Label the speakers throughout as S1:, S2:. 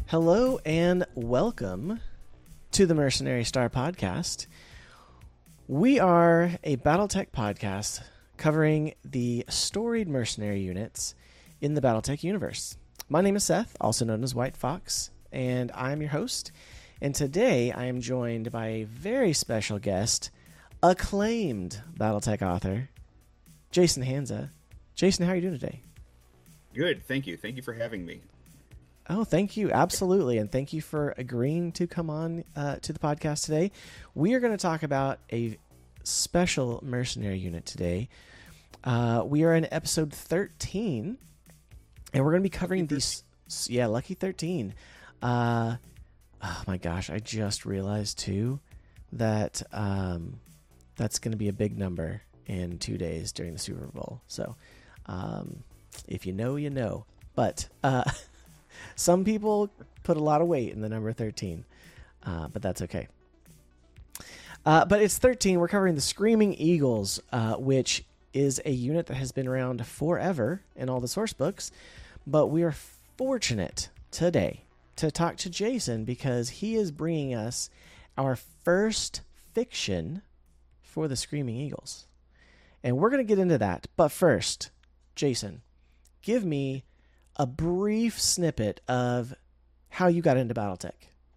S1: Hello and welcome to the Mercenary Star Podcast. We are a Battletech podcast covering the storied mercenary units in the Battletech universe. My name is Seth, also known as White Fox, and I'm your host. And today I am joined by a very special guest, acclaimed Battletech author, Jason Hanza. Jason, how are you doing today?
S2: Good, thank you. Thank you for having me.
S1: Oh, thank you. Absolutely. And thank you for agreeing to come on to the podcast today. We are going to talk about a special mercenary unit today. We are in episode 13, and we're going to be covering these. Yeah, Lucky 13. Oh my gosh, I just realized too that that's going to be a big number in 2 days during the Super Bowl. So if you know, you know. But some people put a lot of weight in the number 13, but that's okay. But it's 13. We're covering the Screaming Eagles, which is a unit that has been around forever in all the source books. But we are fortunate today to talk to Jason because he is bringing us our first fiction for the Screaming Eagles. And we're going to get into that. But first, Jason, give me a brief snippet of how you got into Battletech.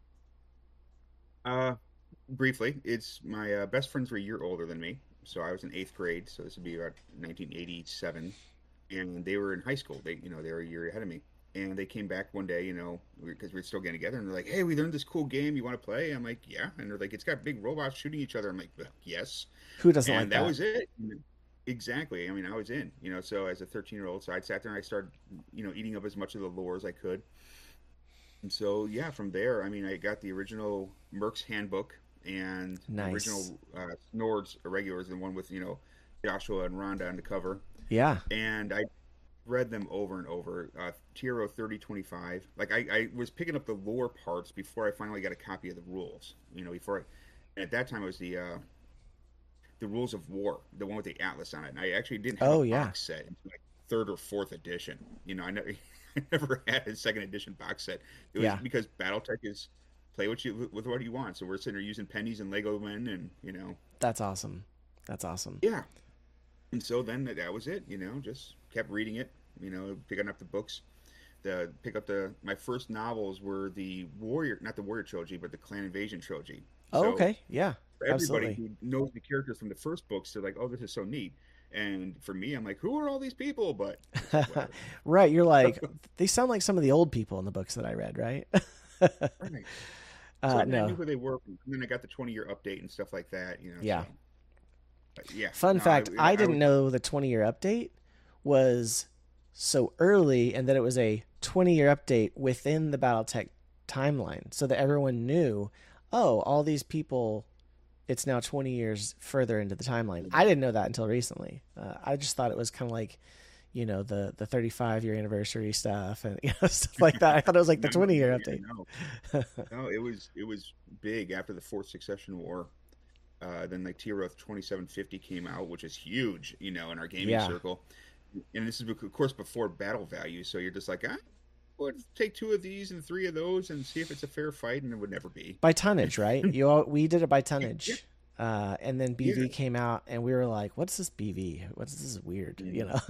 S2: Briefly, it's my best friends were a year older than me, so I was in 8th grade, so this would be about 1987, and they were in high school. They were a year ahead of me, and they came back one day, because we were still getting together, and they're like, "Hey, we learned this cool game. You want to play?" I'm like, "Yeah," and they're like, "It's got big robots shooting each other." I'm like, "Yes."
S1: Who doesn't like
S2: And
S1: that?
S2: that was it. Exactly. I mean, I was in, so as a 13-year-old, so I sat there and I started, eating up as much of the lore as I could. And so, yeah, from there, I mean, I got the original Merc's Handbook and the original Nord's Irregulars, the one with, Joshua and Rhonda on the cover.
S1: Yeah.
S2: And I read them over and over. TRO 3025. Like, I was picking up the lore parts before I finally got a copy of the rules, and at that time it was the Rules of War, the one with the Atlas on it. And I actually didn't have a box set until like 3rd or 4th edition. I never had a 2nd edition box set. It was because BattleTech is play with what you want. So we're sitting there using pennies and Lego men, and
S1: That's awesome. That's awesome.
S2: Yeah. And so then that was it. Just kept reading it. Picking up the books. My first novels were not the Warrior trilogy, but the Clan Invasion trilogy.
S1: Oh, okay. Yeah.
S2: Everybody
S1: Absolutely.
S2: who knows the characters from the first books, they're like, "Oh, this is so neat." And for me, I'm like, "Who are all these people?" But
S1: right, you're like, they sound like some of the old people in the books that I read, right?
S2: Right. So
S1: no.
S2: I knew who they were, and then I got the 20-year update and stuff like that.
S1: Yeah.
S2: So, yeah.
S1: Fun fact: I didn't know the 20-year update was so early, and that it was a 20-year update within the BattleTech timeline, so that everyone knew, oh, all these people. It's now 20 years further into the timeline. I didn't know that until recently. I just thought it was kind of like, the 35-year anniversary stuff and stuff like that. I thought it was like the 20-year update.
S2: No, it was big after the Fourth Succession War. Then like TRO 2750 came out, which is huge, in our gaming circle. And this is of course before battle value, so you're just like, would take 2 of these and 3 of those and see if it's a fair fight, and it would never be.
S1: By tonnage, right? We did it by tonnage. And then BV came out, and we were like, "What's this BV? This is weird?"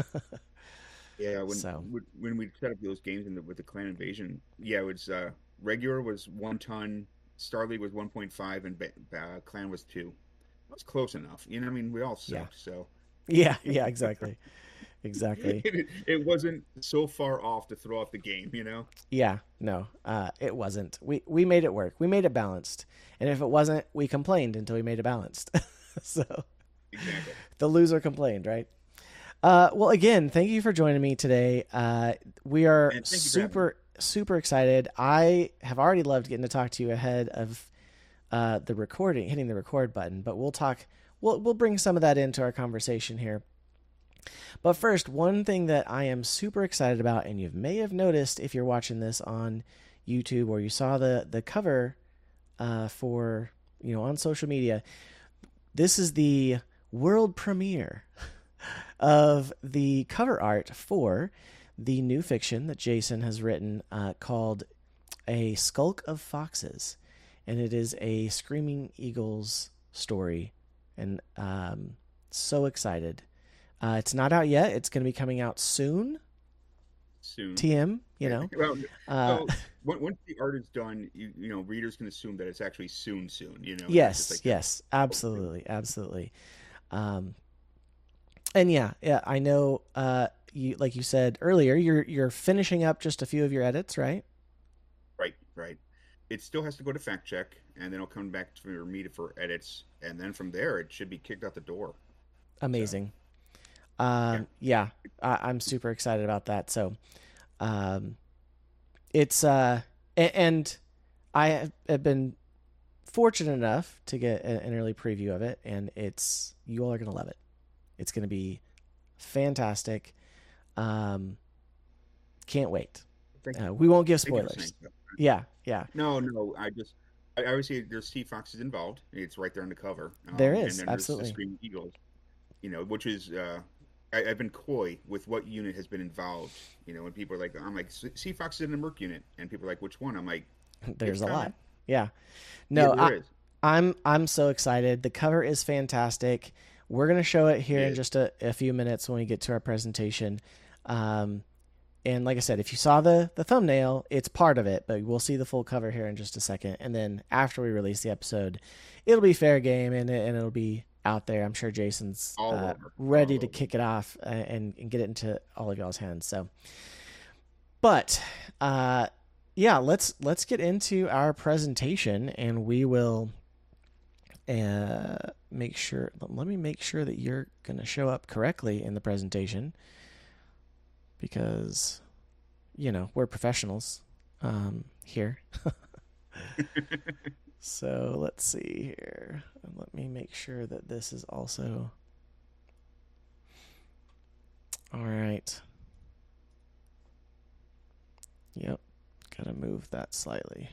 S2: Yeah, when we set up those games with the Clan Invasion, it was regular was 1 ton, Star League was 1.5, and Clan was 2. That's close enough. We all sucked. So
S1: yeah, exactly. Exactly.
S2: It wasn't so far off to throw off the game,
S1: Yeah, no, it wasn't. We made it work. We made it balanced. And if it wasn't, we complained until we made it balanced. So
S2: exactly.
S1: The loser complained, right? Well, again, thank you for joining me today. We are super excited. I have already loved getting to talk to you ahead of the recording, hitting the record button, but we'll bring some of that into our conversation here. But first, one thing that I am super excited about, and you may have noticed if you're watching this on YouTube or you saw the cover for, on social media, this is the world premiere of the cover art for the new fiction that Jason has written called A Skulk of Foxes, and it is a Screaming Eagles story, and so excited. It's not out yet. It's going to be coming out soon. TM,
S2: Well,
S1: Uh,
S2: so once the art is done, readers can assume that it's actually soon.
S1: yes,
S2: It's just
S1: yes, absolutely, absolutely. And yeah, I know. You, like you said earlier, you're finishing up just a few of your edits, right?
S2: right. It still has to go to fact check, and then it'll come back for me for edits, and then from there it should be kicked out the door.
S1: Amazing.
S2: Yeah.
S1: Yeah, I'm super excited about that. So, it's and I have been fortunate enough to get an early preview of it, and you all are gonna love it. It's gonna be fantastic. Can't wait. We won't give spoilers. Yeah.
S2: No. I always say there's Sea Foxes involved. It's right there on the cover.
S1: There is,
S2: and then
S1: absolutely.
S2: There's the Screaming Eagles. Which is I've been coy with what unit has been involved. When people are like, I'm like, Sea Foxes in the Merc unit, and people are like, which one? I'm like,
S1: there's a lot. Yeah. No,
S2: there is.
S1: I'm so excited. The cover is fantastic. We're gonna show it here in just a few minutes when we get to our presentation. And like I said, if you saw the thumbnail, it's part of it, but we'll see the full cover here in just a second. And then after we release the episode, it'll be fair game and it'll be out there. I'm sure Jason's ready to kick it off and get it into all of y'all's hands. So, but yeah, let's get into our presentation, and we will make sure. Let me make sure that you're going to show up correctly in the presentation, because we're professionals here. So let's see here. Let me make sure that this is also all right. Yep, gotta move that slightly.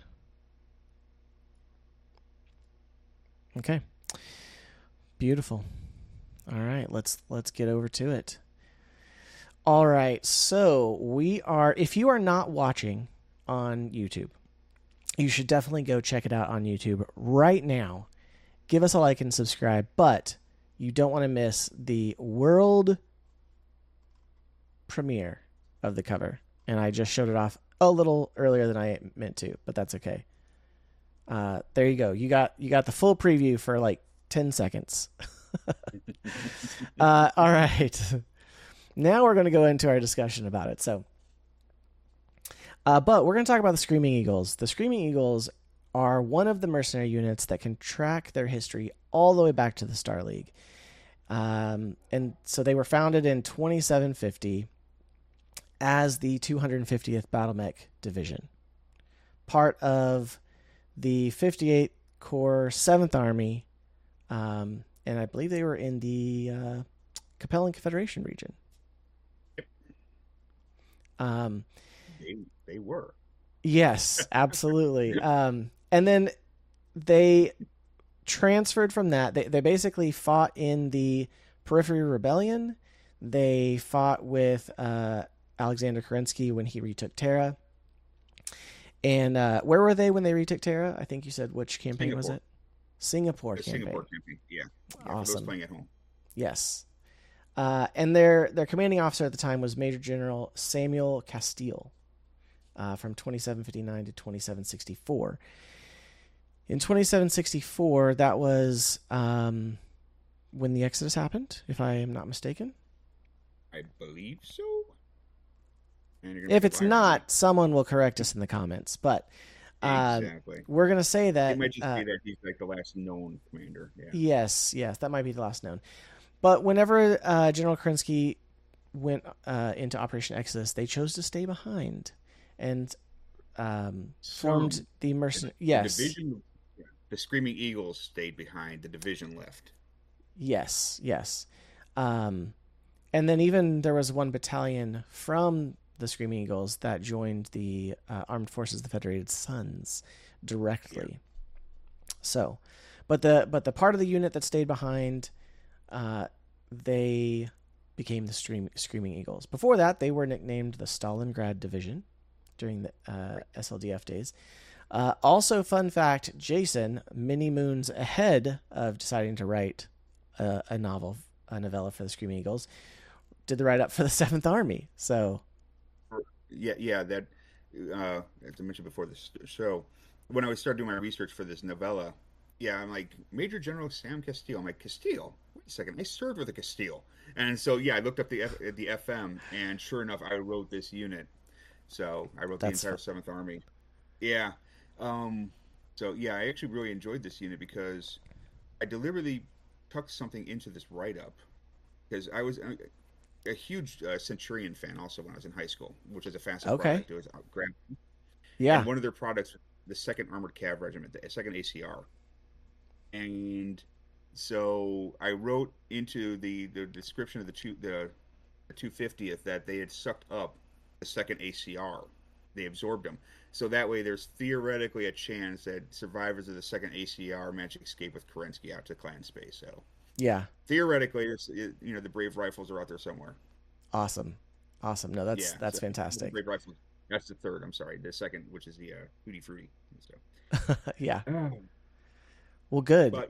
S1: Okay, beautiful. All right, let's get over to it. All right, so if you are not watching on YouTube, you should definitely go check it out on YouTube right now. Give us a like and subscribe, but you don't want to miss the world premiere of the cover. And I just showed it off a little earlier than I meant to, but that's okay. There you go. You got the full preview for like 10 seconds. All right. Now we're going to go into our discussion about it. So, but we're going to talk about the Screaming Eagles. The Screaming Eagles are one of the mercenary units that can track their history all the way back to the Star League. And so they were founded in 2750 as the 250th Battle Mech Division, part of the 58th Corps 7th Army, and I believe they were in the Capellan Confederation region.
S2: They were.
S1: Yes, absolutely. And then they transferred from that. They basically fought in the Periphery Rebellion. They fought with Alexander Kerensky when he retook Terra. And where were they when they retook Terra? I think you said, which campaign was it? Singapore campaign.
S2: Singapore campaign, yeah.
S1: Awesome.
S2: For those playing at home.
S1: Yes. And their commanding officer at the time was Major General Samuel Castile, from 2759 to 2764. In 2764, that was when the Exodus happened, if I am not mistaken.
S2: I believe so.
S1: If it's not, someone will correct us in the comments. But
S2: exactly.
S1: We're going to say that...
S2: They might just say that he's like the last known commander. Yeah.
S1: Yes, that might be the last known. But whenever General Kerensky went into Operation Exodus, they chose to stay behind and formed the mercenary... Yes.
S2: The Screaming Eagles stayed behind. The division left.
S1: Yes. And then even there was one battalion from the Screaming Eagles that joined the Armed Forces of the Federated Sons directly. Yeah. So, but the part of the unit that stayed behind, they became the Screaming Eagles. Before that, they were nicknamed the Stalingrad Division, during the SLDF days. Also, fun fact, Jason, many moons ahead of deciding to write a novella for the Screaming Eagles, did the write-up for the 7th Army. So,
S2: yeah, that as I mentioned before this show, when I started doing my research for this novella, I'm like, Major General Sam Castile. I'm like, Castile? Wait a second, I served with a Castile. And so, I looked up the FM, and sure enough, I wrote this unit. So I wrote the entire 7th Army. Yeah. I actually really enjoyed this unit because I deliberately tucked something into this write-up because I was a huge Centurion fan also when I was in high school, which is a facet product. It was and one of their products, the 2nd Armored Cav Regiment, the 2nd ACR. And so I wrote into the description of the 250th that they had sucked up the 2nd ACR. They absorbed them. So that way there's theoretically a chance that survivors of the 2nd ACR managed to escape with Kerensky out to clan space. So theoretically, the Brave Rifles are out there somewhere.
S1: Awesome. No, that's fantastic.
S2: Brave Rifles. That's the 3rd. I'm sorry, the 2nd, which is the Hootie Fruity. So.
S1: Yeah. Well, good.
S2: But,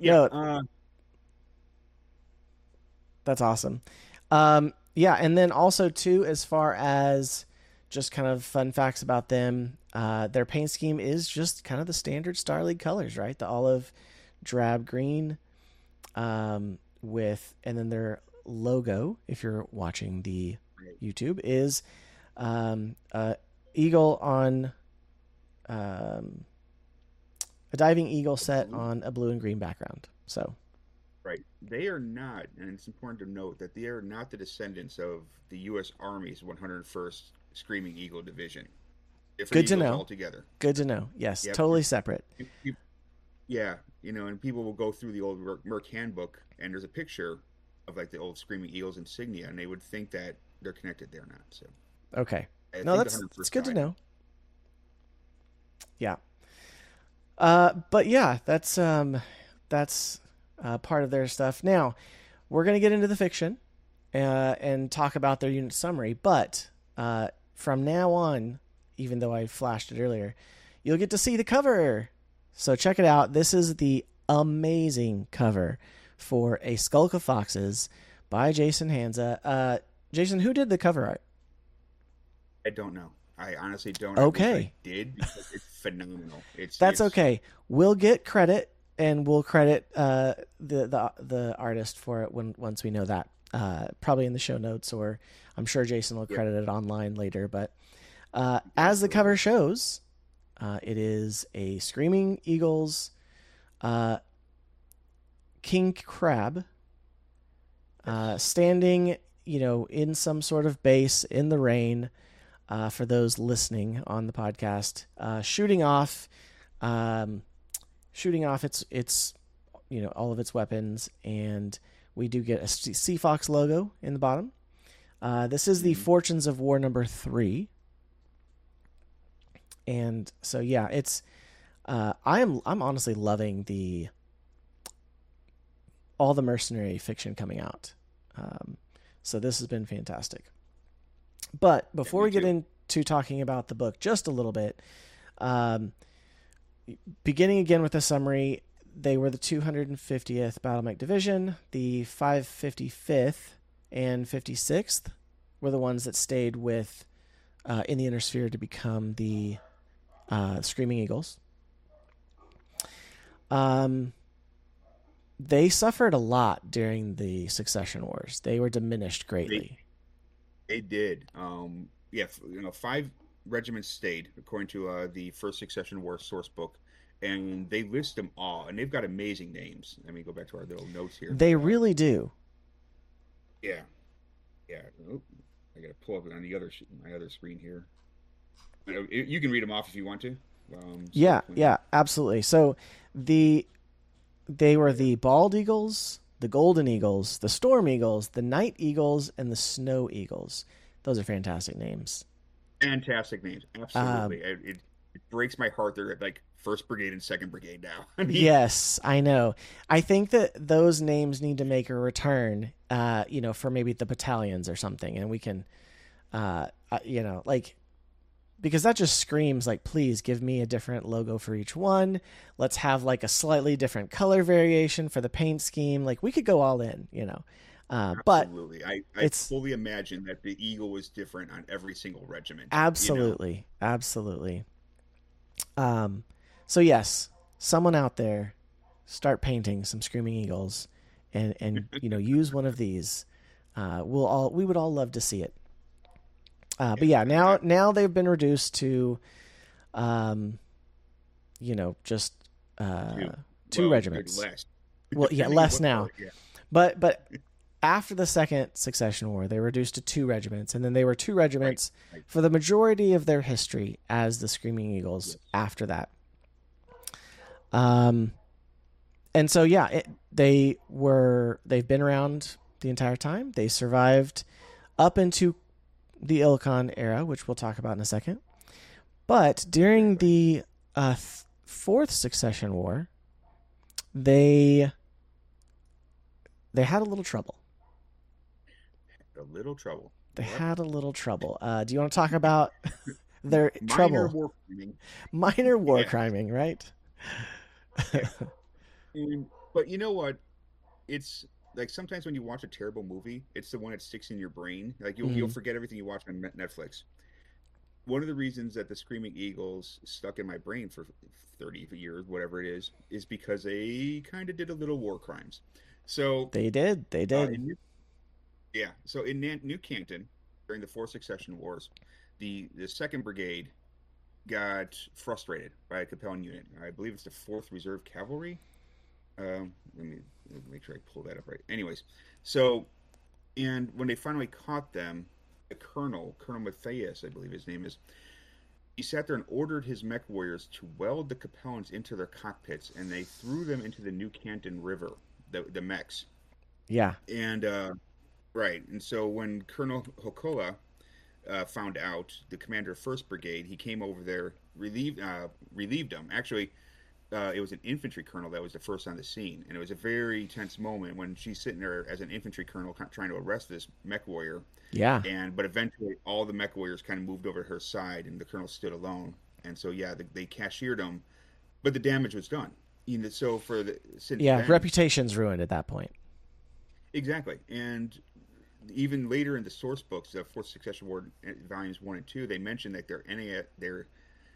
S1: that's awesome. And then also too, as far as just kind of fun facts about them, their paint scheme is just kind of the standard Star League colors, right? The olive, drab green, and then their logo, if you're watching the YouTube, is eagle on a diving eagle set on a blue and green background. So,
S2: right, they are not, and it's important to note that they are not the descendants of the U.S. Army's 101st Screaming Eagle Division.
S1: Good to know.
S2: Altogether.
S1: Good to know. Yes, totally separate.
S2: And people will go through the old Merc handbook, and there's a picture of like the old Screaming Eagles insignia, and they would think that they're connected. They're not. So
S1: okay, that's good to know. Yeah. But yeah, that's part of their stuff. Now, we're going to get into the fiction and talk about their unit summary, but from now on, even though I flashed it earlier, you'll get to see the cover. So check it out. This is the amazing cover for A Skulk of Foxes by Jason Hansa. Jason, who did the cover art?
S2: I don't know. I honestly don't.
S1: Okay.
S2: I did because it's phenomenal.
S1: That's okay. We'll get credit, and we'll credit the artist for it once we know that. Probably in the show notes, or I'm sure Jason will credit it online later. But as the cover shows, it is a Screaming Eagles king crab standing, in some sort of base in the rain. For those listening on the podcast, shooting off its all of its weapons, and we do get a Sea Fox logo in the bottom. This is the Fortunes of War number 3, and so it's I'm honestly loving all the mercenary fiction coming out. So this has been fantastic. But before we get into talking about the book just a little bit, beginning again with the summary, they were the 250th Battle Mech Division. The 555th and 56th were the ones that stayed with in the Inner Sphere to become the Screaming Eagles. They suffered a lot during the Succession Wars. They were diminished greatly.
S2: They did. 5 regiments stayed, according to the First Succession War source book, and they list them all, and they've got amazing names. I mean, go back to our little notes here.
S1: They really do.
S2: Yeah. Oh, I got to pull up on my other screen here. You can read them off if you want to.
S1: Yeah, absolutely. So they were the Bald Eagles, the Golden Eagles, the Storm Eagles, the Night Eagles, and the Snow Eagles. Those are fantastic names.
S2: Fantastic names. Absolutely. It breaks my heart they're at like 1st Brigade and 2nd Brigade now.
S1: Yes, I know. I think that those names need to make a return, for maybe the battalions or something. And we can, because that just screams like, please give me a different logo for each one. Let's have like a slightly different color variation for the paint scheme. Like we could go all in, you know. But
S2: Absolutely. I fully imagine that the eagle was different on every single regiment.
S1: Absolutely. You know? Absolutely. So yes, someone out there start painting some Screaming Eagles and you know, use one of these. We would all love to see it. But yeah, now they've been reduced to, you know, just two regiments.
S2: Less.
S1: Well, yeah, less now.
S2: Part, yeah.
S1: But after the Second Succession War, they were reduced to 2 regiments, and then they were 2 regiments
S2: right.
S1: for the majority of their history as the Screaming Eagles. Yes. After that. And so yeah, they've been around the entire time. They survived up into the Ilkhan era, which we'll talk about in a second. But during the Fourth Succession War, they had a little trouble. They had a little trouble. Do you want to talk about their trouble? Minor war criming, right?
S2: But you know what? It's like sometimes when you watch a terrible movie, it's the one that sticks in your brain. Like you'll forget everything you watch on Netflix. One of the reasons that the Screaming Eagles stuck in my brain for 30 years, whatever it is because they kind of did a little war crimes. So
S1: they did.
S2: So in New Canton, during the Fourth Succession Wars, the 2nd Brigade got frustrated by a Capellan unit. I believe it's the 4th Reserve Cavalry. Let me make sure I pull that up right. Anyways, and when they finally caught them, the Colonel Matthias, I believe his name is, he sat there and ordered his mech warriors to weld the Capellans into their cockpits, and they threw them into the New Canton River, the mechs.
S1: Yeah.
S2: And, right. And so when Colonel Hokola found out, the commander of 1st Brigade, he came over there, relieved them. Actually, it was an infantry colonel that was the first on the scene, and it was a very tense moment when she's sitting there as an infantry colonel trying to arrest this mech warrior.
S1: Yeah.
S2: But eventually, all the mech warriors kind of moved over to her side, and the colonel stood alone. And so, yeah, they cashiered him, but the damage was done. You know, so
S1: reputation's ruined at that point.
S2: Exactly, and even later in the source books, the Fourth Succession War volumes 1 and 2, they mentioned that their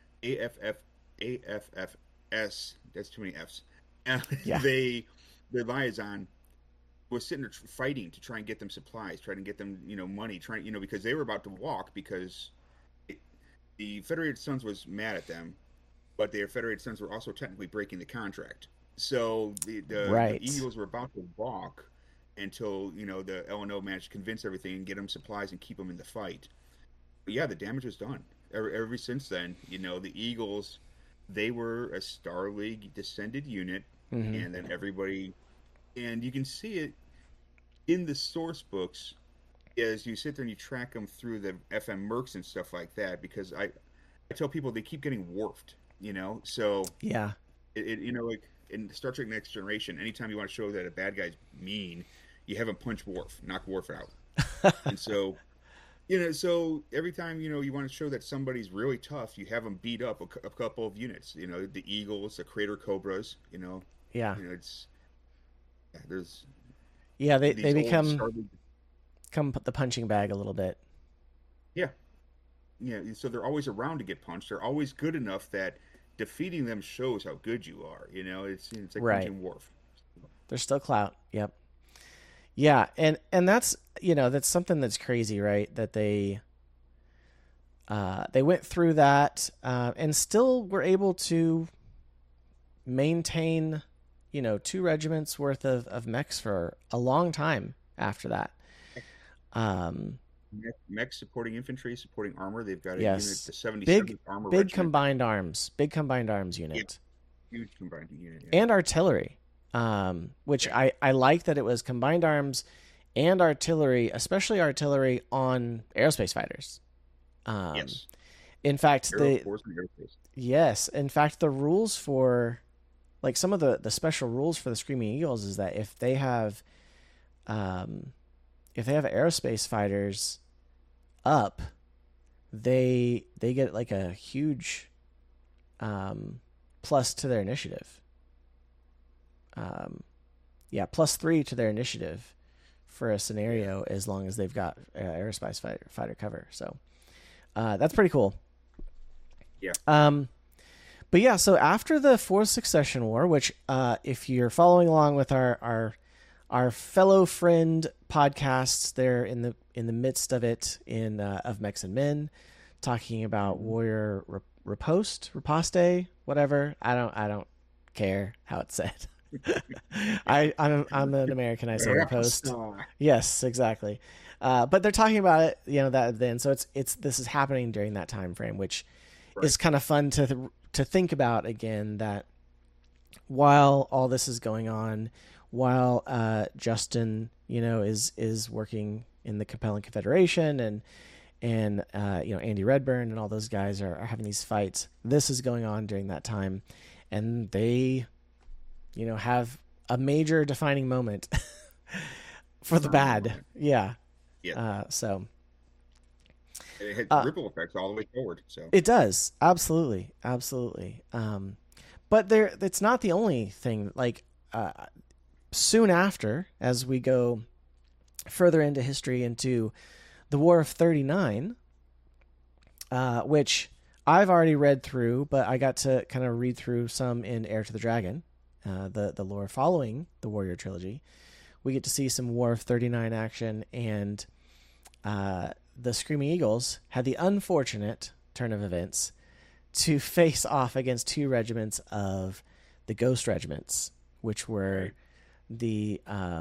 S2: AFFS, that's too many Fs.
S1: Yeah.
S2: Their liaison was sitting there fighting to try and get them supplies, trying to get them, money, because they were about to walk because the Federated Sons was mad at them, but their Federated Sons were also technically breaking the contract. So the Eagles were about to walk until, the LNO managed to convince everything and get them supplies and keep them in the fight. But yeah, the damage was done. Ever since then, the Eagles, they were a Star League descended unit, and then everybody, and you can see it in the source books as you sit there and you track them through the FM Mercs and stuff like that, because I tell people they keep getting warped, so
S1: yeah,
S2: like in Star Trek Next Generation, anytime you want to show that a bad guy's mean, you have him punch Worf, knock Worf out. And so, so every time, you want to show that somebody's really tough, you have them beat up a couple of units, the Eagles, the Crater Cobras,
S1: Yeah.
S2: There's...
S1: Yeah, they become the punching bag a little bit.
S2: Yeah. Yeah, so they're always around to get punched. They're always good enough that defeating them shows how good you are. It's like punching Worf.
S1: There's still clout. Yep. Yeah, and that's that's something that's crazy, right? That they went through that and still were able to maintain 2 regiments worth of mechs for a long time after that.
S2: Mechs supporting infantry, supporting armor. They've got a unit, the 77th Armor
S1: Regiment. Big combined arms unit.
S2: Yeah. Huge combined unit.
S1: Yeah. And artillery. Which I like that it was combined arms and artillery, especially artillery on aerospace fighters.
S2: Yes.
S1: In fact, in fact, the rules for, like, some of the special rules for the Screaming Eagles is that if they have aerospace fighters up, they get like a huge plus to their initiative. +3 to their initiative for a scenario as long as they've got aerospace fighter cover. So that's pretty cool.
S2: Yeah.
S1: But yeah, so after the Fourth Succession War, which if you're following along with our fellow friend podcasts, they're in the midst of it of Mechs and Men, talking about Warrior Riposte, whatever. I don't care how it's said. I'm an American. I say riposte. Yes, exactly. But they're talking about it, that then. So this is happening during that time frame, which is kind of fun to think about again. That while all this is going on, while Justin, is working in the Capellan Confederation, and Andy Redburn and all those guys are having these fights. This is going on during that time, and they have a major defining moment for the bad. Yeah. So
S2: it had ripple effects all the way forward. So
S1: it does. Absolutely. But it's not the only thing. Like, soon after, as we go further into history, into the War of 39, which I've already read through, but I got to kind of read through some in Heir to the Dragon, the lore following the Warrior Trilogy. We get to see some War of 39 action, and the Screaming Eagles had the unfortunate turn of events to face off against two regiments of the Ghost Regiments, which were the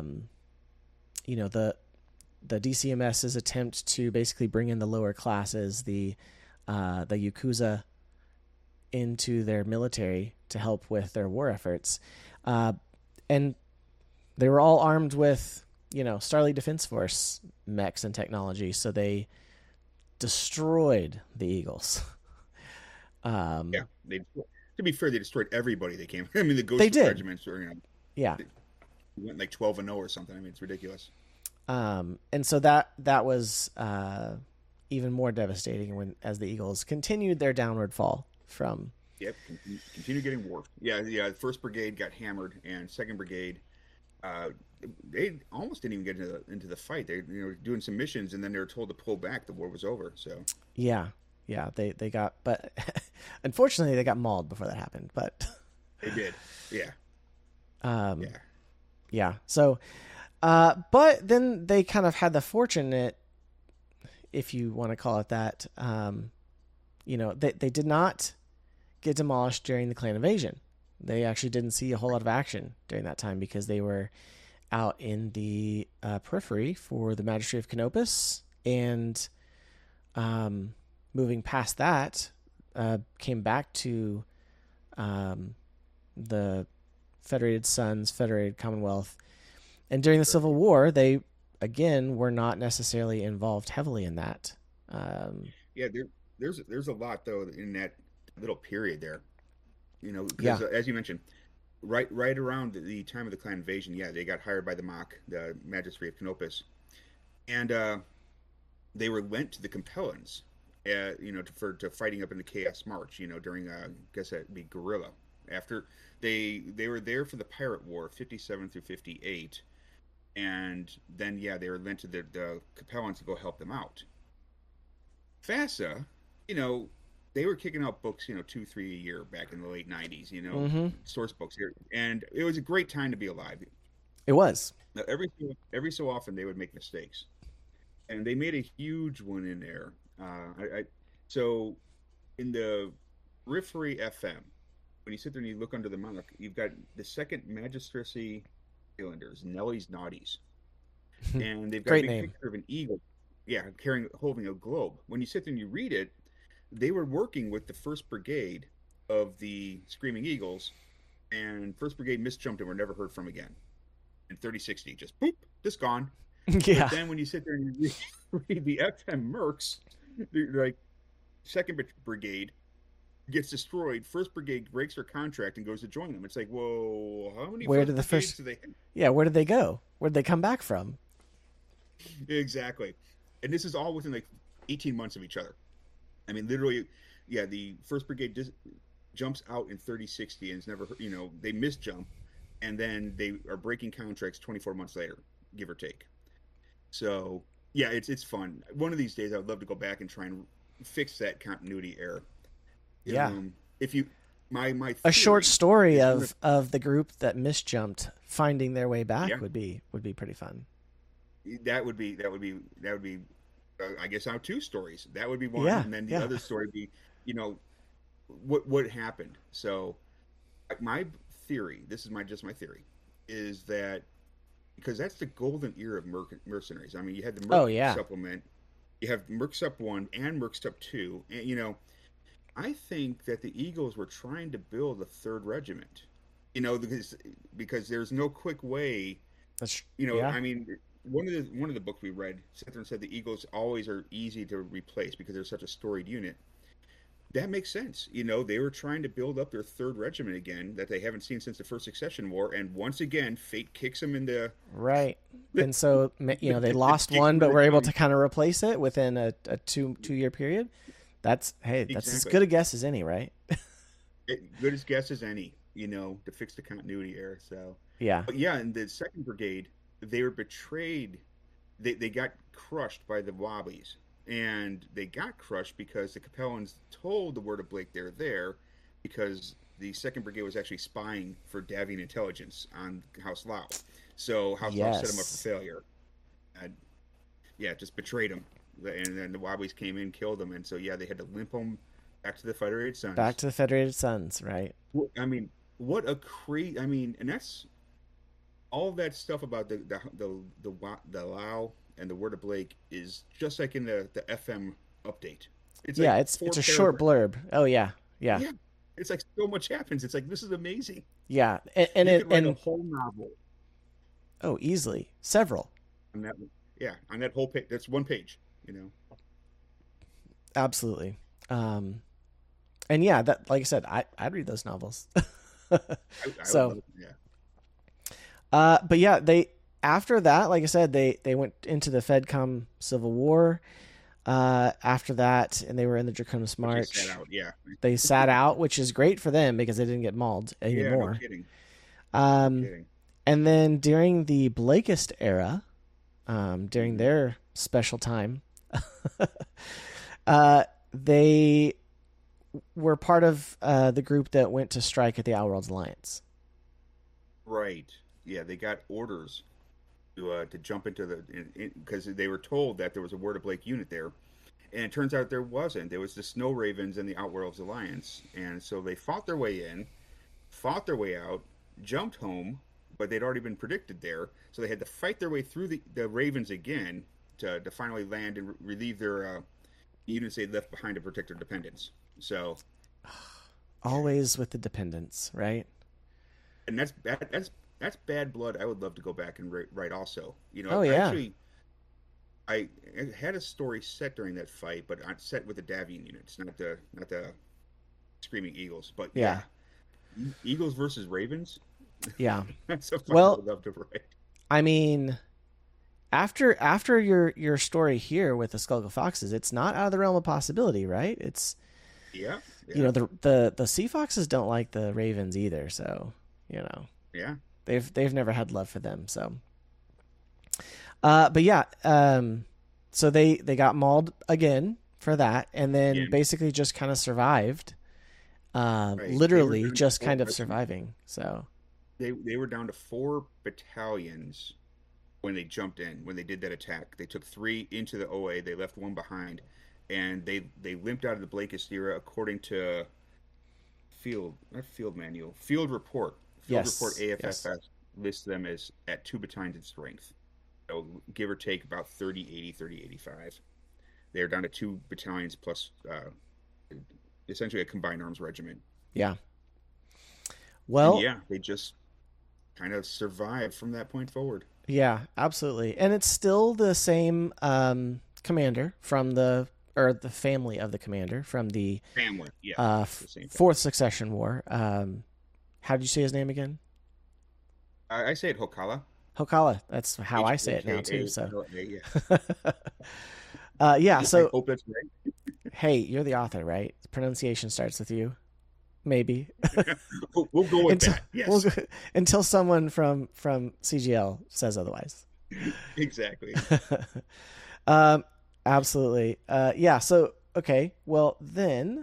S1: DCMS's attempt to basically bring in the lower classes, the Yakuza, into their military to help with their war efforts. And they were all armed with, Starlight Defense Force mechs and technology, so they destroyed the Eagles.
S2: To be fair, they destroyed everybody they came. I mean, the Ghost Regiments were,
S1: they
S2: went like 12-0 or something. I mean, it's ridiculous.
S1: And so that was even more devastating as the Eagles continued their downward fall from.
S2: Yep, continue getting warped. Yeah. The First Brigade got hammered, and Second Brigade, they almost didn't even get into the fight. They were doing some missions, and then they were told to pull back. The war was over. So
S1: yeah, they got, but unfortunately they got mauled before that happened. But
S2: they did. Yeah.
S1: Yeah. So. But then they kind of had the fortunate, if you want to call it that, they did not get demolished during the clan invasion. They actually didn't see a whole lot of action during that time because they were out in the periphery for the Magistracy of Canopus, and moving past that, came back to the Federated Sons, Federated Commonwealth. And during the Civil War, they, again, were not necessarily involved heavily in that.
S2: There's a lot, though, in that little period there. Because, as you mentioned, right around the time of the clan invasion, they got hired by the MOC, the Magistracy of Canopus. And they were lent to the Capellans, to fighting up in the Chaos March, during, I guess that'd be guerrilla. After they were there for the Pirate War, 57 through 58. And then, they were lent to the Capellans to go help them out. FASA, they were kicking out books, 2-3 a year back in the late 90s, source books here. And it was a great time to be alive.
S1: It was.
S2: Now, every so often they would make mistakes. And they made a huge one in there. So in the Periphery FM, when you sit there and you look under the monarch, you've got the Second Magistracy Islanders, Nelly's Naughties, and they've got a big picture of an eagle, holding a globe. When you sit there and you read it, they were working with the First Brigade of the Screaming Eagles, and First Brigade misjumped and were never heard from again. In 3060, just boop, just gone.
S1: Yeah.
S2: But then when you sit there and you read the FM Mercs, like Second Brigade gets destroyed, First Brigade breaks their contract and goes to join them. It's like, whoa, how many
S1: where did the first
S2: do they have?
S1: Yeah, where did they go? Where did they come back from?
S2: Exactly. And this is all within like 18 months of each other. I mean, literally, yeah. The First Brigade jumps out in 3060 and it's never, they misjump, and then they are breaking contracts 24 months later, give or take. So yeah, it's fun. One of these days, I would love to go back and try and fix that continuity error.
S1: Yeah.
S2: If you my
S1: a short story of the group that misjumped finding their way back would be pretty fun.
S2: That would be I guess I have two stories. That would be one, and then the other story would be, what happened. So my theory, this is just my theory, is that because that's the golden era of mercenaries. I mean, you had the Merc supplement, you have Merc Sup 1 and Merc Sup 2, and I think that the Eagles were trying to build a third regiment, because there's no quick way. I mean, one of the books we read sat there and said the Eagles always are easy to replace because they're such a storied unit. That makes sense. They were trying to build up their third regiment again that they haven't seen since the First Succession War, and once again, fate kicks them into
S1: right. And so they lost one, but were able to kind of replace it within a 2-year period. That's as good a guess as any, right?
S2: Good as guess as any, to fix the continuity error. So
S1: yeah,
S2: but yeah, in the Second Brigade, they were betrayed. They got crushed by the Wobblies, and they got crushed because the Capellans told the Word of Blake they're there because the Second Brigade was actually spying for Davian intelligence on House Lau. So House Lau set them up for failure. Just betrayed them. And then the Wobblies came in, killed them, and so they had to limp them back to the Federated Sons.
S1: Back to the Federated Sons, right?
S2: I mean, what a crazy! I mean, and that's all that stuff about the Lau and the Word of Blake is just like in the FM update.
S1: It's it's a short blurb. Oh yeah.
S2: It's like so much happens. It's like this is amazing.
S1: Yeah, and
S2: you could write a whole novel.
S1: Oh, easily several.
S2: On that whole page. That's one page.
S1: Absolutely. And that, like I said, I'd read those novels. So, but yeah, after that, like I said, they went into the FedCom Civil War. After that, and they were in the Draconis March. They sat out, which is great for them because they didn't get mauled anymore.
S2: Yeah, no kidding.
S1: No kidding. And then during the Blakist era, during their special time, they were part of the group that went to strike at the Outworlds Alliance.
S2: Right. Yeah, they got orders to jump into because they were told that there was a Word of Blake unit there, and it turns out there wasn't. There was the Snow Ravens and the Outworlds Alliance, and so they fought their way in, fought their way out, jumped home, but they'd already been predicted there, so they had to fight their way through the Ravens again to finally land and relieve their units they left behind to protect their dependents. So
S1: always with the dependents, right?
S2: And that's bad blood. I would love to go back and write also. Actually, I had a story set during that fight, but set with the Davian units, not the Screaming Eagles. But yeah. Eagles versus Ravens.
S1: Yeah.
S2: That's a fight I would love to write.
S1: I mean, after your story here with the Skulk Foxes, it's not out of the realm of possibility, right? It's the Sea Foxes don't like the Ravens either, so
S2: yeah,
S1: they've never had love for them. So, but yeah, so they got mauled again for that, and then basically just kind of survived, literally just kind of surviving. So
S2: they were down to 4 battalions. When they jumped in, when they did that attack, they took 3 into the OA. They left 1 behind, and they limped out of the Blakist era according to Field Report. Field Report AFFS lists them as at 2 battalions in strength. So give or take about 30-80, 30-85. They're down to 2 battalions plus essentially a combined arms regiment.
S1: Yeah. Well,
S2: and they just kind of survived from that point forward.
S1: Yeah, absolutely. And it's still the same commander from the family of the commander from the
S2: family,
S1: Fourth Succession War. How did you say his name again?
S2: I say it Hokala.
S1: Hokala. That's how I say it now too. So
S2: yeah.
S1: So
S2: I hope that's right.
S1: hey, you're the author, right? Pronunciation starts with you. Maybe.
S2: We'll go with that. Yes.
S1: Until someone from CGL says otherwise.
S2: Exactly.
S1: Absolutely. Yeah. So, okay. Well, then,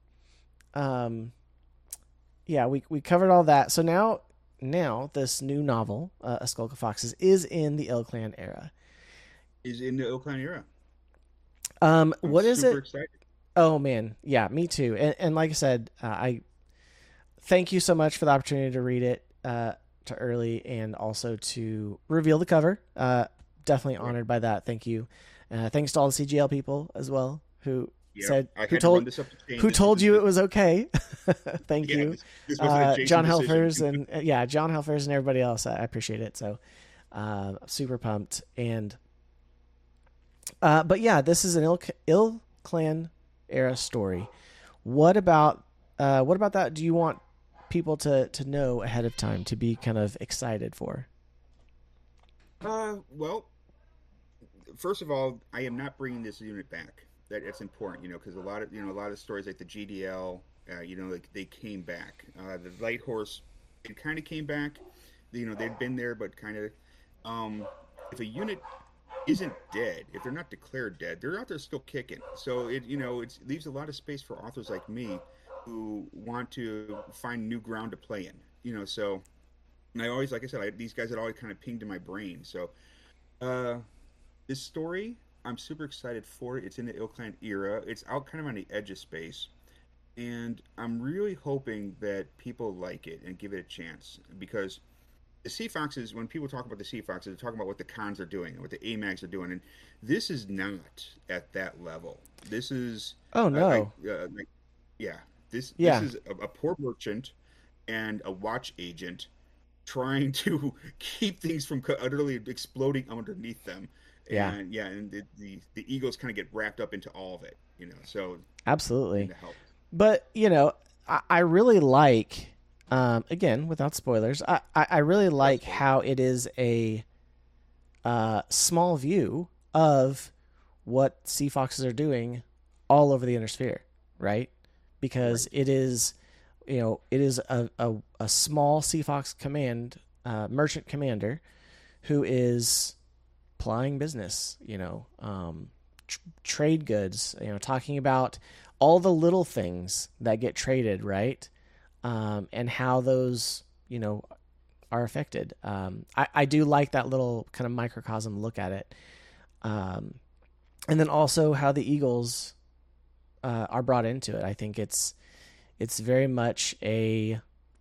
S1: yeah, we covered all that. So now this new novel, A Skulk of Foxes, is in the Ilclan era.
S2: Is in the Ilclan era.
S1: What is it?
S2: Excited.
S1: Oh man, yeah, me too. And like I said, I thank you so much for the opportunity to read it to early and also to reveal the cover. Definitely honored by that. Thank you. Thanks to all the CGL people as well who said who told you it was okay. Thank you, John Helfers and John Helfers and everybody else. I appreciate it. So super pumped. And but yeah, this is an Ilclan era story. What about that do you want people to know ahead of time, to be kind of excited for?
S2: Well, first of all, I am not bringing this unit back. That's important, because a lot of stories like the GDL, like they came back. The Light Horse, it kind of came back. They'd been there, but kind of. If a unit isn't dead, if they're not declared dead, they're out there still kicking. So it leaves a lot of space for authors like me who want to find new ground to play in. So, and I always, like I said, these guys had always kind of pinged in my brain. So this story, I'm super excited for it. It's in the Ilclan era. It's out kind of on the edge of space, and I'm really hoping that people like it and give it a chance, because the Sea Foxes, when people talk about the Sea Foxes, they're talking about what the cons are doing and what the AMAGs are doing, and this is not at that level. This is this is a poor merchant and a watch agent trying to keep things from utterly exploding underneath them. And the egos kind of get wrapped up into all of it, So
S1: absolutely. But I really like. Again, without spoilers, I really like how it is a small view of what Sea Foxes are doing all over the Inner Sphere, right? Because it is, it is a small Sea Fox command, merchant commander, who is plying business, trade goods, talking about all the little things that get traded, right? And how those, are affected. I do like that little kind of microcosm look at it. And then also how the Eagles are brought into it. I think it's very much a,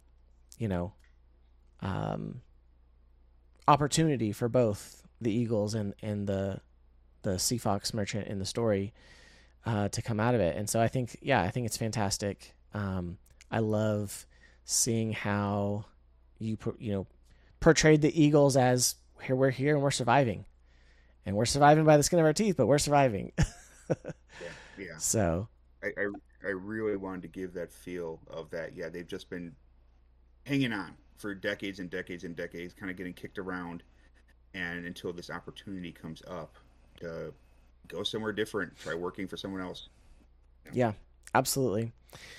S1: opportunity for both the Eagles and the Sea Fox merchant in the story to come out of it. And so I think it's fantastic. I love seeing how you portrayed the Eagles as we're here and we're surviving by the skin of our teeth, but we're surviving.
S2: Yeah.
S1: So
S2: I really wanted to give that feel of that. Yeah, they've just been hanging on for decades and decades and decades, kind of getting kicked around, and until this opportunity comes up to go somewhere different, try working for someone else.
S1: Yeah, absolutely.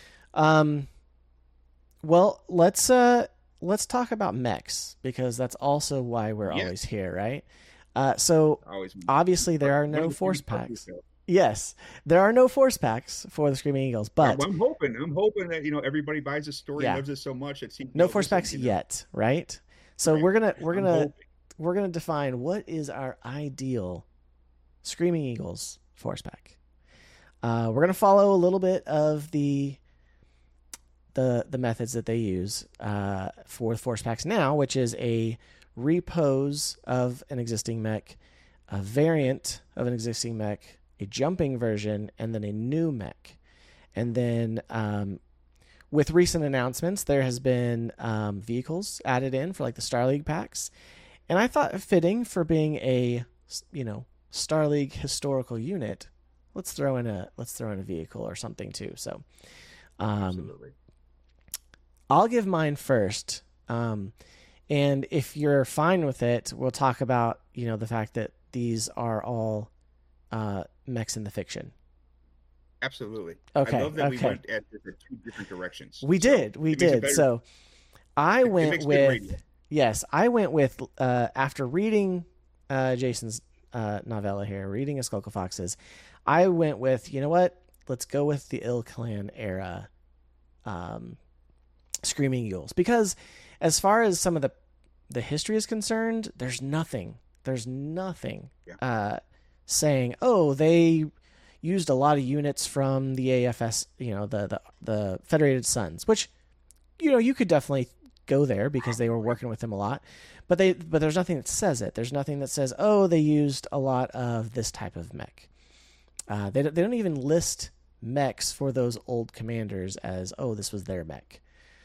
S1: Well, let's talk about mechs, because that's also why we're always here, right? So obviously there are no force packs. Yes, there are no force packs for the Screaming Eagles, but
S2: I'm hoping that everybody buys the story and loves it so much.
S1: No force packs yet, right? So we're gonna define what is our ideal Screaming Eagles force pack. We're gonna follow a little bit of the methods that they use for force packs now, which is a repose of an existing mech, a variant of an existing mech, a jumping version, and then a new mech. And then with recent announcements, there has been vehicles added in for like the Star League packs, and I thought fitting for being a Star League historical unit, let's throw in a vehicle or something too. So
S2: absolutely.
S1: I'll give mine first. And if you're fine with it, we'll talk about, the fact that these are all mechs in the fiction.
S2: Absolutely. I
S1: Okay,
S2: love that we
S1: okay.
S2: went at the two different directions.
S1: We
S2: So
S1: did, we
S2: it makes it
S1: did.
S2: better.
S1: So I
S2: It
S1: went
S2: makes good
S1: with,
S2: radio.
S1: yes, I went with, after reading Jason's novella here, reading A Skull of Foxes, I went with, you know what? Let's go with the Ill Clan era Screaming Eagles. Because as far as some of the history is concerned, there's nothing
S2: Yeah.
S1: saying, oh, they used a lot of units from the AFS, the Federated Sons, which, you could definitely go there because they were working with them a lot, but there's nothing that says it. There's nothing that says, oh, they used a lot of this type of mech. They don't even list mechs for those old commanders as, oh, this was their mech.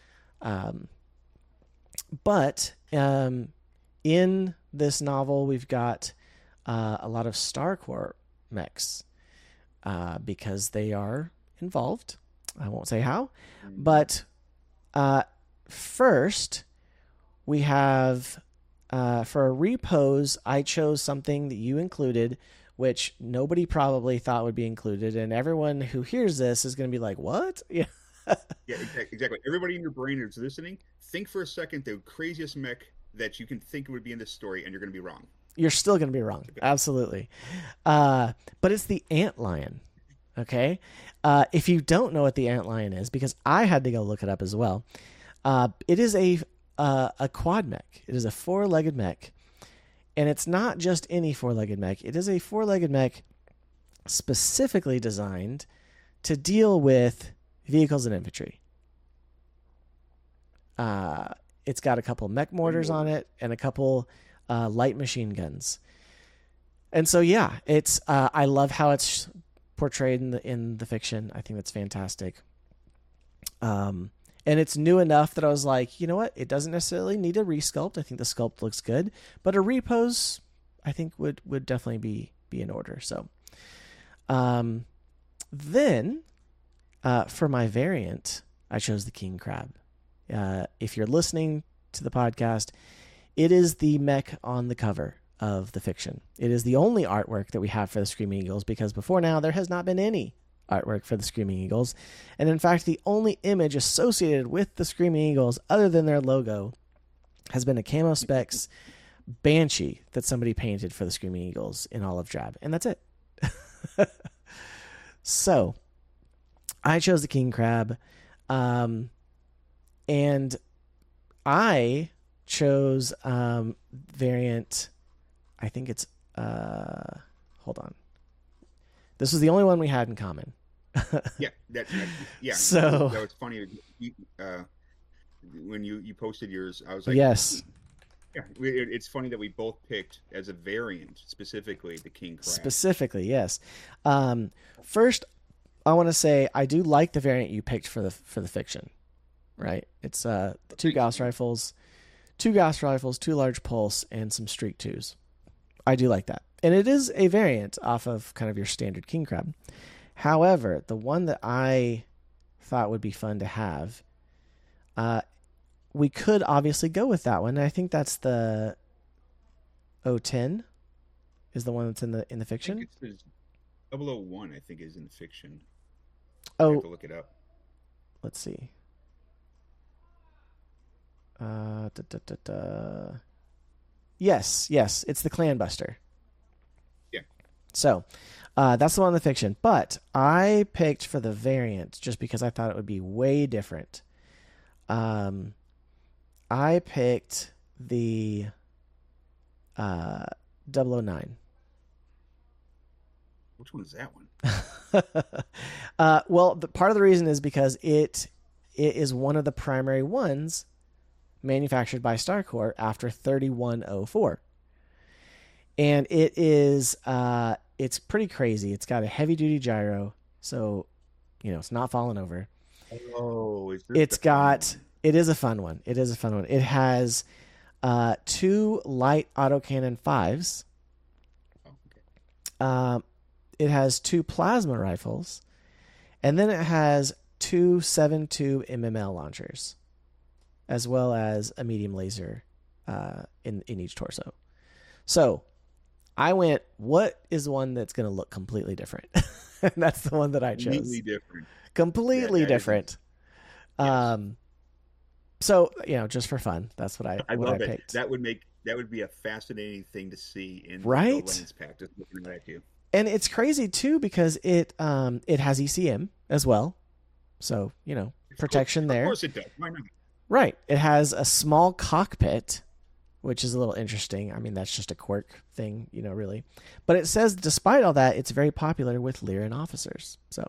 S1: But in this novel, we've got a lot of StarCorps mechs because they are involved. I won't say how, but first we have for a repose, I chose something that you included, which nobody probably thought would be included, and everyone who hears this is going to be like, "What?" Yeah.
S2: Yeah, exactly. Everybody in your brain is listening. Think for a second the craziest mech that you can think would be in this story, and you're going to be wrong.
S1: You're still going to be wrong. Absolutely. But it's the antlion. Okay. If you don't know what the antlion is, because I had to go look it up as well, it is a quad mech. It is a 4-legged mech. And it's not just any 4-legged mech. It is a 4-legged mech specifically designed to deal with vehicles and infantry. It's got a couple mech mortars on it and a couple light machine guns. And so, yeah, it's I love how it's portrayed in the fiction. I think that's fantastic. And it's new enough that I was like, you know what? It doesn't necessarily need a resculpt. I think the sculpt looks good, but a repose, I think would definitely be in order. So, then, for my variant, I chose the king crab. If you're listening to the podcast, it is the mech on the cover of the fiction. It is the only artwork that we have for the Screaming Eagles, because before now there has not been any artwork for the Screaming Eagles. And in fact, the only image associated with the Screaming Eagles, other than their logo, has been a Camo Specs Banshee that somebody painted for the Screaming Eagles in olive drab. And that's it. So, I chose the king crab. And I chose variant, I think it's, hold on. This was the only one we had in common.
S2: Yeah. Yeah.
S1: So
S2: that was funny. When you posted yours, I was like,
S1: yes.
S2: Yeah, it's funny that we both picked as a variant, specifically the king crab.
S1: Specifically, yes. First, I want to say I do like the variant you picked for the fiction. Right? It's 2 Gauss rifles, 2 large pulse, and some Streak 2s. I do like that. And it is a variant off of kind of your standard king crab. However, the one that I thought would be fun to have, we could obviously go with that one. I think that's the O10 is the one that's in the fiction.
S2: I think it's 001, I think, is in the fiction.
S1: Oh,
S2: I have to look it up.
S1: Let's see. Yes, it's the Clan Buster.
S2: Yeah.
S1: So, that's the one in the fiction. But I picked for the variant just because I thought it would be way different. I picked the 009.
S2: Which one is that one?
S1: Well, part of the reason is because it is one of the primary ones manufactured by StarCorps after 3104. And it is it's pretty crazy. It's got a heavy duty gyro, so it's not falling over.
S2: Oh,
S1: it is a fun one. It has 2 light autocannon 5s.
S2: Oh, okay.
S1: It has 2 plasma rifles, and then it has 2 7-tube MML launchers, as well as a medium laser in each torso. So, I went, what is one that's going to look completely different? And that's the one that I chose.
S2: Completely different.
S1: Completely different.
S2: Yes.
S1: So, just for fun, that's what
S2: I love it.
S1: picked.
S2: That would be a fascinating thing to see in
S1: right?
S2: the Lance pack. Just looking at you.
S1: And it's crazy too because it has ECM as well, so protection there.
S2: Of course it does. Why not?
S1: Right. It has a small cockpit, which is a little interesting. I mean, that's just a quirk thing, really. But it says, despite all that, it's very popular with Lyran officers. So,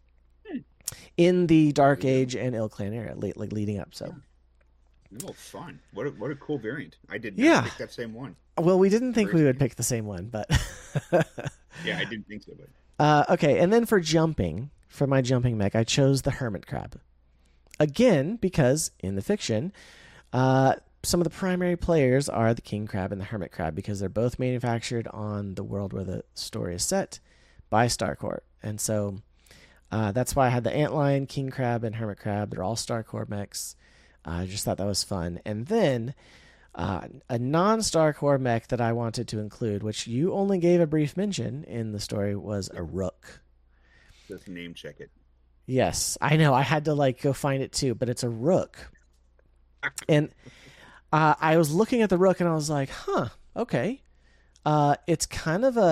S1: in the Dark Age and Ilklan era, leading up. So,
S2: oh, fun! What a cool variant. I did not pick that same one.
S1: Well, we didn't think we would pick the same one, but
S2: yeah, I didn't think so. But
S1: okay, and then for my jumping mech, I chose the Hermit Crab. Again, because in the fiction, some of the primary players are the King Crab and the Hermit Crab because they're both manufactured on the world where the story is set by Starcorp. And so that's why I had the Antlion, King Crab, and Hermit Crab. They're all Starcorp mechs. I just thought that was fun. And then a non-Starcorp mech that I wanted to include, which you only gave a brief mention in the story, was a Rook.
S2: Just name check it.
S1: Yes, I know. I had to go find it too, but it's a Rook. And I was looking at the Rook and I was like, huh, okay. It's kind of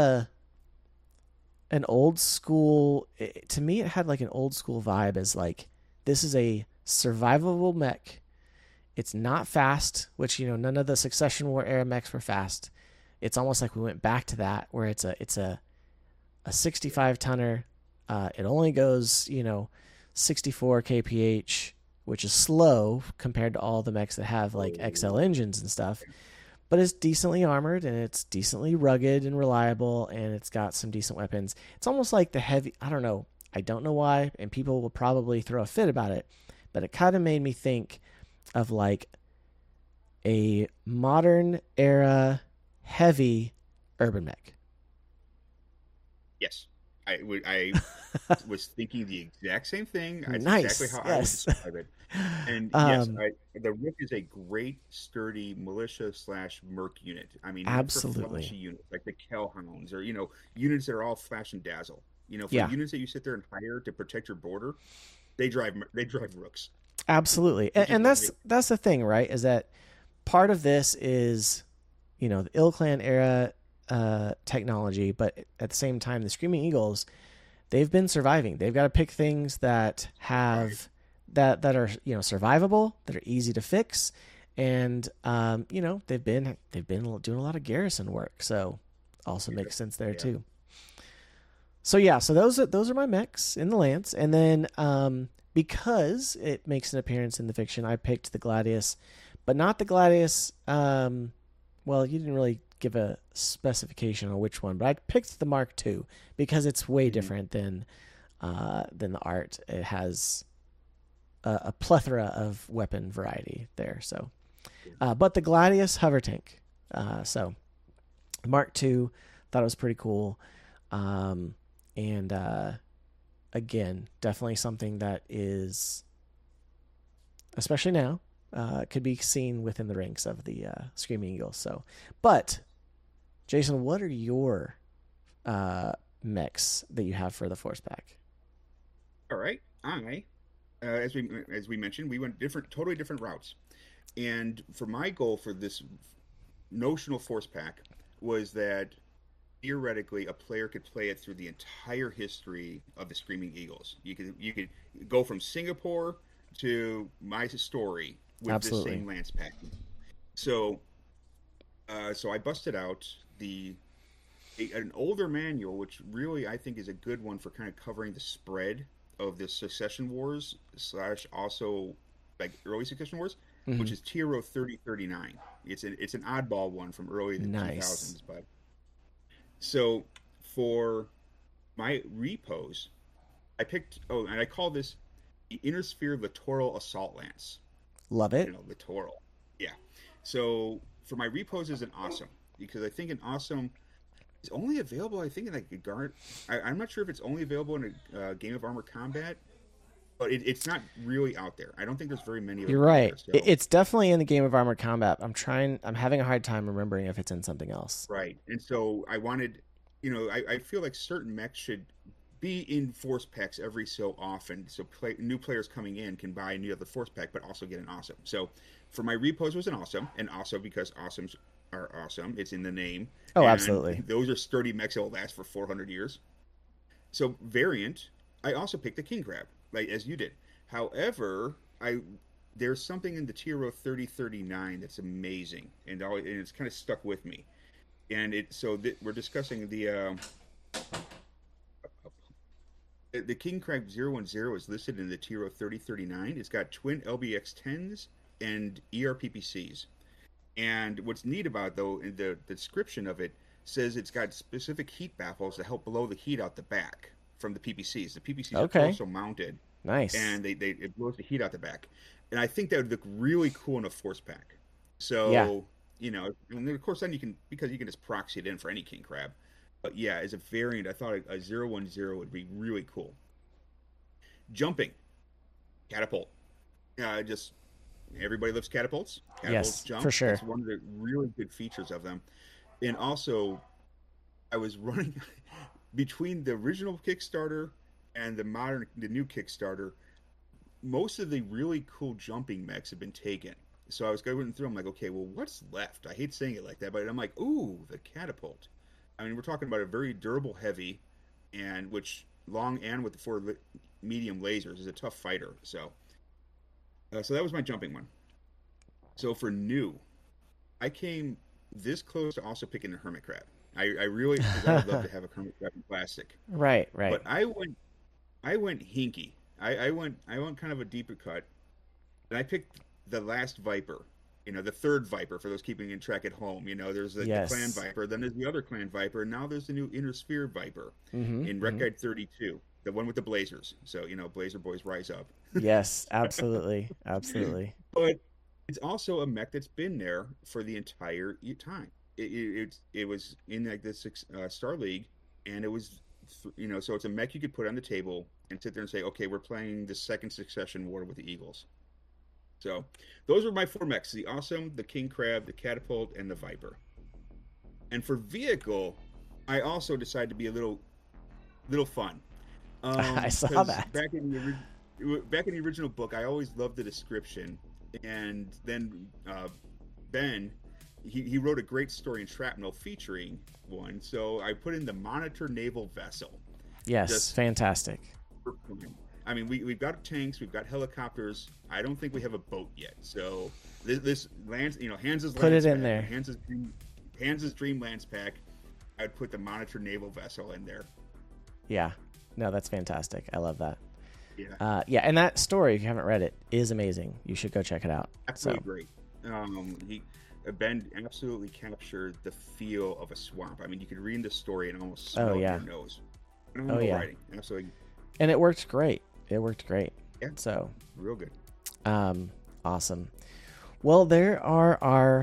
S1: an old school, to me it had an old school vibe as this is a survivable mech. It's not fast, which none of the Succession War era mechs were fast. It's almost like we went back to that where it's a 65 tonner. It only goes 64 kph, which is slow compared to all the mechs that have XL engines and stuff. But it's decently armored and it's decently rugged and reliable, and it's got some decent weapons. It's almost like the heavy. I don't know why, and people will probably throw a fit about it, but it kind of made me think of a modern era heavy urban mech.
S2: Yes, I was thinking the exact same thing. That's
S1: nice.
S2: Exactly how I would describe it. And yes, the Rook is a great, sturdy militia / merc unit. I mean,
S1: absolutely,
S2: for flashy units like the Kellhounds, or units that are all flash and dazzle. For units that you sit there and hire to protect your border, they drive Rooks.
S1: Absolutely, and that's the thing, right? Is that part of this is, the Ilklan era technology, but at the same time, the Screaming Eagles, they've been surviving. They've got to pick things that have that are survivable, that are easy to fix, and they've been doing a lot of garrison work, so also makes sense there too. So those are my mechs in the Lance, and then because it makes an appearance in the fiction, I picked the Gladius, but not the Gladius. Well, you didn't really give a specification on which one, but I picked the Mark II because it's way different than the art. It has a plethora of weapon variety there. So, but the Gladius hover tank. So, Mark II, thought it was pretty cool, and again, definitely something that is, especially now, could be seen within the ranks of the Screaming Eagles. So, but Jason, what are your mechs that you have for the Force Pack?
S2: All right, as we mentioned, we went totally different routes, and for my goal for this notional Force Pack was that theoretically a player could play it through the entire history of the Screaming Eagles. You could go from Singapore to my story with
S1: Absolutely.
S2: the same Lance pack. So I busted out an older manual, which really I think is a good one for kind of covering the spread of the Succession Wars / also early Succession Wars, which is Tiro 3039. It's an oddball one from early 2000s, but so for my repos, I picked and I call this the Inner Sphere Littoral Assault Lance.
S1: Love it.
S2: Littoral. Yeah. So for my repos is an awesome, because I think an awesome is only available, I think, in a guard. I'm not sure if it's only available in a Game of Armor Combat, but it's not really out there. I don't think there's very many of them.
S1: You're right.
S2: There, so.
S1: It's definitely in the Game of Armored Combat. I'm having a hard time remembering if it's in something else.
S2: Right. And so I wanted, I feel like certain mechs should be in force packs every so often, so new players coming in can buy any other force pack, but also get an awesome. So for my repos was an awesome, and also because awesomes are awesome, it's in the name.
S1: Oh,
S2: and
S1: absolutely.
S2: Those are sturdy mechs that will last for 400 years. So variant, I also picked the king crab, like as you did. However, there's something in the Tiro 3039 that's amazing, and it's kind of stuck with me. And we're discussing the King Crab 010 is listed in the Tiro 3039. It's got twin LBX-10s and ERPPCs. And what's neat about, though, in the description of it, says it's got specific heat baffles to help blow the heat out the back from the PPCs. The PPCs are also mounted.
S1: Nice.
S2: And it blows the heat out the back. And I think that would look really cool in a force pack. So, and then of course then you can just proxy it in for any King Crab. But yeah, as a variant, I thought a 010 would be really cool. Jumping. Catapult. Just everybody loves catapults. Catapults jump.
S1: For sure.
S2: That's one of the really good features of them. And also, I was running between the original Kickstarter and the new Kickstarter. Most of the really cool jumping mechs have been taken. So I was going through. I'm like, okay, well, what's left? I hate saying it like that, but I'm like, ooh, the catapult. I mean, we're talking about a very durable heavy, and which long and with the 4 medium lasers is a tough fighter. So that was my jumping one. So for new, I came this close to also picking the Hermit Crab. I really would love to have a Hermit Crab in plastic.
S1: Right.
S2: But I went hinky. I went kind of a deeper cut, and I picked the last Viper. The third Viper, for those keeping in track at home. There's the Clan Viper, then there's the other Clan Viper, and now there's the new Inner Sphere Viper in Rec Guide 32, the one with the Blazers. So, Blazer Boys rise up.
S1: Yes, absolutely. Absolutely.
S2: But it's also a mech that's been there for the entire time. It was in like this Star League, and it was, so it's a mech you could put on the table and sit there and say, okay, we're playing the second succession war with the Eagles. So those were my 4 mechs: the Awesome, the King Crab, the Catapult, and the Viper. And for vehicle, I also decided to be a little fun.
S1: I saw that.
S2: Back in the original book, I always loved the description. And then Ben, he wrote a great story in Shrapnel featuring one. So I put in the Monitor Naval Vessel.
S1: Yes, fantastic.
S2: I mean, we've got tanks, we've got helicopters. I don't think we have a boat yet. So this lands, Hans's
S1: put
S2: Lands
S1: it in
S2: pack,
S1: there.
S2: Hans's Dream Lands pack. I'd put the Monitor Naval Vessel in there.
S1: Yeah, no, that's fantastic. I love that.
S2: Yeah,
S1: and that story, if you haven't read it, is amazing. You should go check it out.
S2: Absolutely great. Ben absolutely captured the feel of a swamp. I mean, you could read the story and almost smell your nose. Writing. Absolutely.
S1: And it worked great. Yeah. So
S2: real good.
S1: Awesome. Well, there are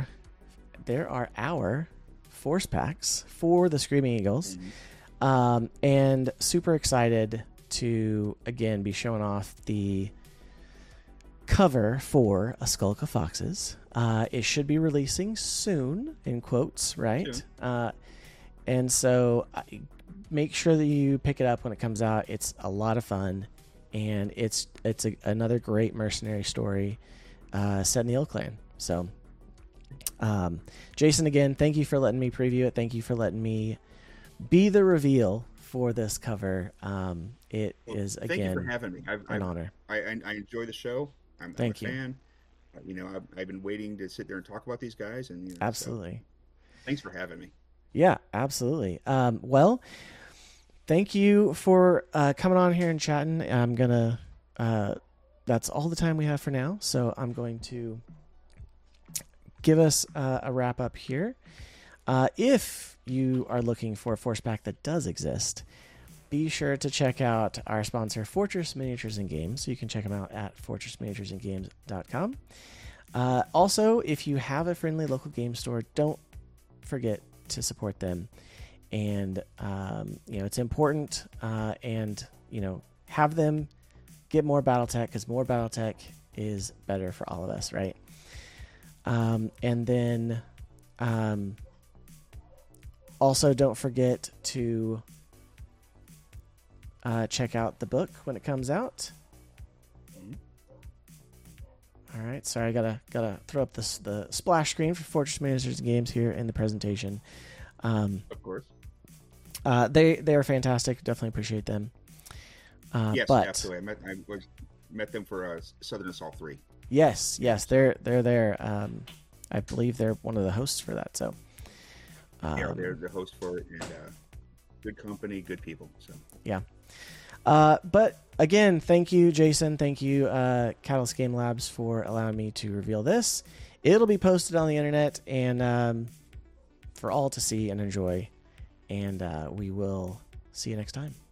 S1: our force packs for the Screaming Eagles. And super excited to again be showing off the cover for A Skulk of Foxes. It should be releasing soon, in quotes, right? Sure. And so make sure that you pick it up when it comes out. It's a lot of fun, and it's another great mercenary story set in the Ill Clan. So, Jason, again, thank you for letting me preview it. Thank you for letting me be the reveal for this cover. Thank you for having me.
S2: An honor. I enjoy the show. I'm a fan. I've been waiting to sit there and talk about these guys, and
S1: absolutely.
S2: So, thanks for having me.
S1: Yeah, absolutely. Well, thank you for coming on here and chatting. I'm gonna. That's all the time we have for now. So I'm going to give us a wrap up here. If you are looking for a force pack that does exist, be sure to check out our sponsor, Fortress Miniatures and Games. So you can check them out at fortressminiaturesandgames.com. Also, if you have a friendly local game store, don't forget to support them. And, it's important, and, have them get more BattleTech, because more BattleTech is better for all of us, right? And then also don't forget to check out the book when it comes out. All right, sorry, I gotta throw up the splash screen for Fortress Managers and Games here in the presentation.
S2: Of course.
S1: They are fantastic. Definitely appreciate them.
S2: Yes,
S1: but,
S2: absolutely. I met them for Southern Assault 3.
S1: Yes, they're there. I believe they're one of the hosts for that. So
S2: yeah, they're the host for it, and good company, good people. So
S1: yeah. But again, thank you, Jason. Thank you, Catalyst Game Labs, for allowing me to reveal this. It'll be posted on the internet and for all to see and enjoy. And we will see you next time.